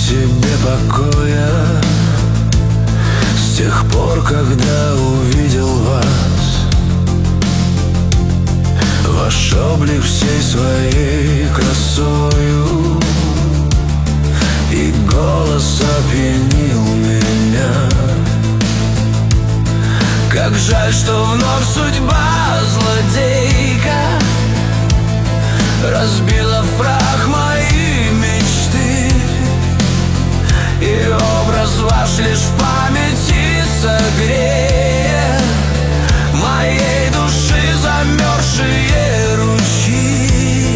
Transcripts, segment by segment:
себе покоя с тех пор, когда увидел вас. Ваш облик всей своей красою и голос опьянил меня. Как жаль, что вновь судьба злодейка разбила в прах мои мечты, и образ ваш лишь в памяти согреет моей души замерзшие ручьи.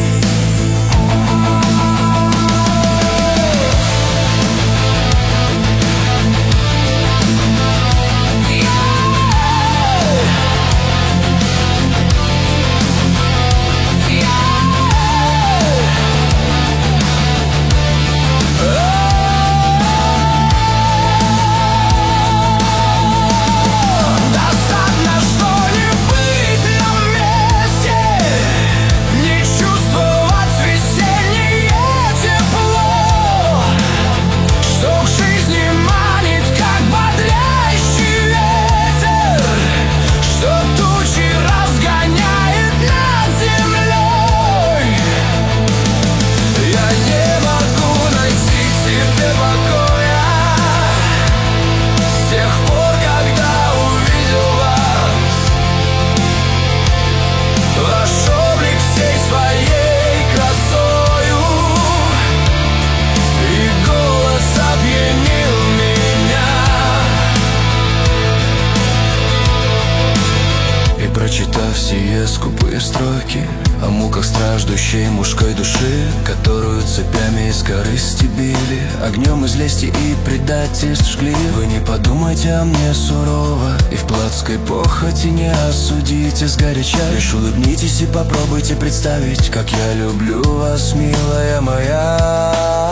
Прочитав сие скупые строки о муках страждущей мужской души, которую цепями из корысти били, огнем из лести и предательств жгли, вы не подумайте о мне сурово и в плотской похоти не осудите сгоряча. Лишь улыбнитесь и попробуйте представить, как я люблю вас, милая моя.